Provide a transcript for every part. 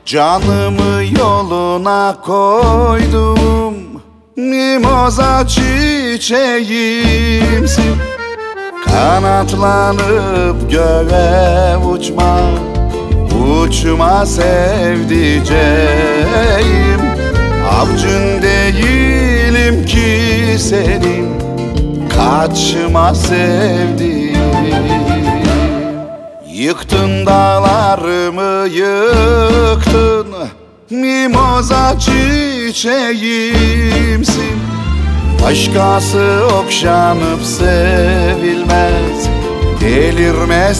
Canımı yoluna koydum, mimoza çiçeğimsin. Kanatlanıp göğe uçma, uçma sevdiceğim. Avcın değilim ki senin, kaçma sevdiğim. Yıktın dağlarımı yıktın, mimoza çiçeğimsin. Başkası okşanıp sevilmez, delirme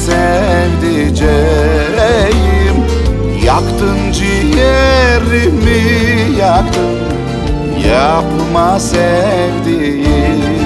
sevdiceğim. Yaktın ciğerimi yaktın, yapma sevdiğim.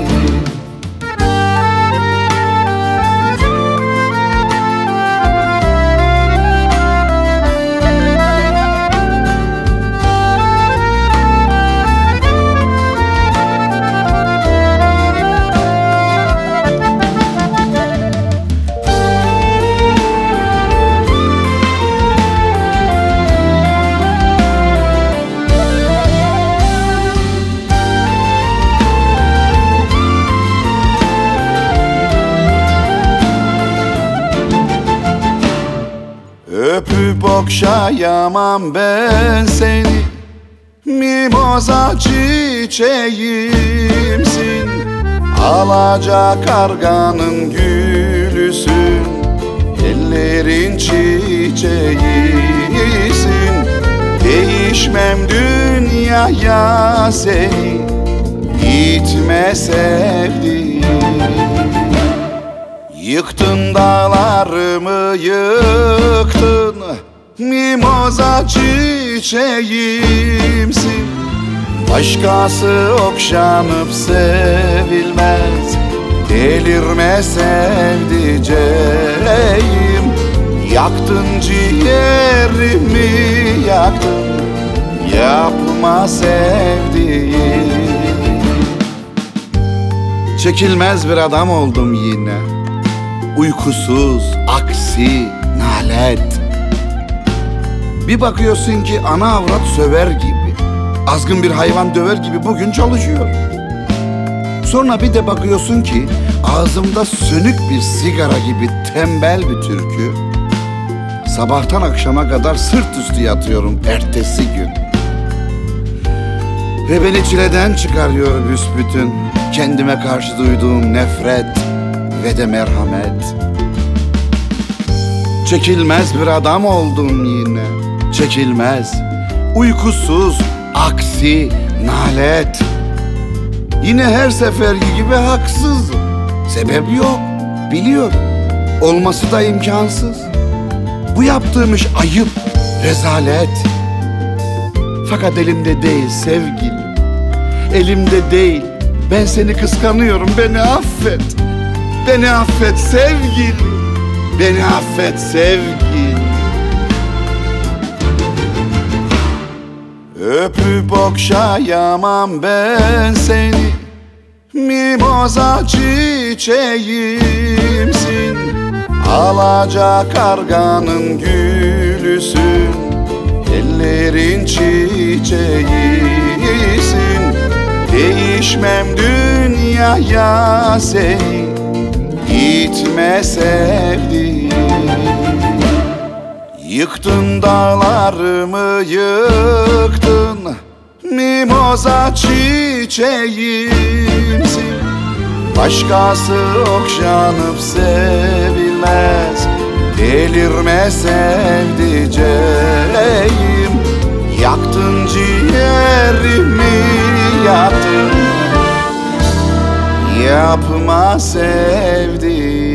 Öpüp okşayamam ben seni, mimoza çiçeğimsin. Alacakarganın gülüsün, ellerin çiçeğisin. Değişmem dünyaya seni, gitme sevdiğim. Yıktın dağlarımı yıktın, mimoza çiçeğimsin. Başkası okşanıp sevilmez, delirme sevdiceğim. Yaktın ciğerimi yaktın, yapma sevdiğim. Çekilmez bir adam oldum yine, uykusuz, aksi, nalet. Bir bakıyorsun ki ana avrat söver gibi, azgın bir hayvan döver gibi bugün çalışıyor. Sonra bir de bakıyorsun ki ağzımda sönük bir sigara gibi tembel bir türkü. Sabahtan akşama kadar sırt üstü yatıyorum ertesi gün. Ve beni çileden çıkarıyor büsbütün kendime karşı duyduğum nefret ve de merhamet. Çekilmez bir adam oldum yine, çekilmez, uykusuz, aksi, nalet. Yine her seferki gibi haksız. Sebep yok, biliyorum. Olması da imkansız. Bu yaptığım iş ayıp, rezalet. Fakat elimde değil sevgilim, elimde değil. Ben seni kıskanıyorum, beni affet. Beni affet sevgilim, beni affet sevgilim. Öpüp okşayamam ben seni, mimoza çiçeğimsin. Alacakarganın gülüsün, ellerin çiçeğisin. Değişmem dünyaya seni, gitme sevdiğim. Yıktın dağlarımı yıktın, mimoza çiçeğimsin. Başkası okşanıp sevilmez, delirme sevdiceğim. Yaktın ciğerimi yaktın, yapma sevdiğim.